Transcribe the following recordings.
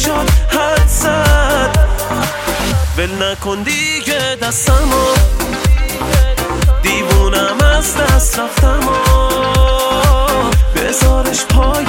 شد حد زد. ول نکن دیگه دستمو، دیوونم از دست رفتم و بذارش پای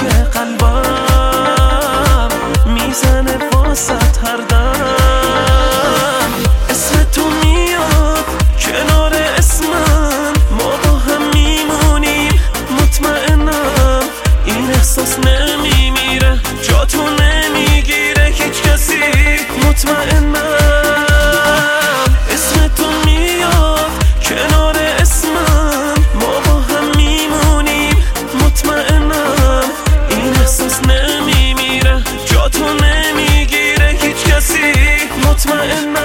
قلبم، میزنه واسط هر دم. اسم تو میاد کنار اسمم، ما با هم میمونیم مطمئنم. این احساس نمیمیره، جا تو نمیگیره هیچ کسی، مطمئنم. اسم تو میاد کنار اسمم، ما با هم میمونیم مطمئنم. این احساس نمیمیره، جا تو نمیگیره هیچ کسی، مطمئنم.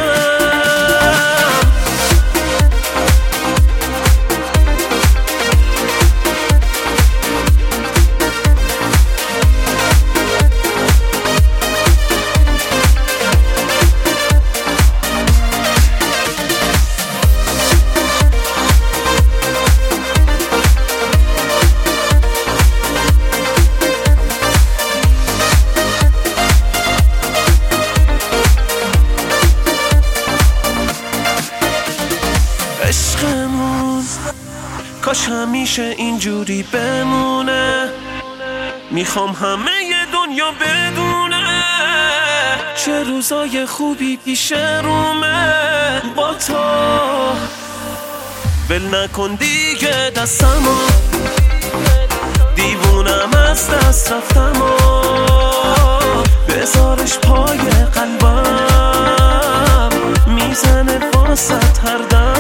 عشقمون کاش همیشه اینجوری بمونه، میخوام همه دنیا بدونه چه روزای خوبی پیش رومه با تو. ول نکن دیگه دستمو، دیوونم از دست رفتم و بذارش پای قلبم، میزنه واسط هر دم.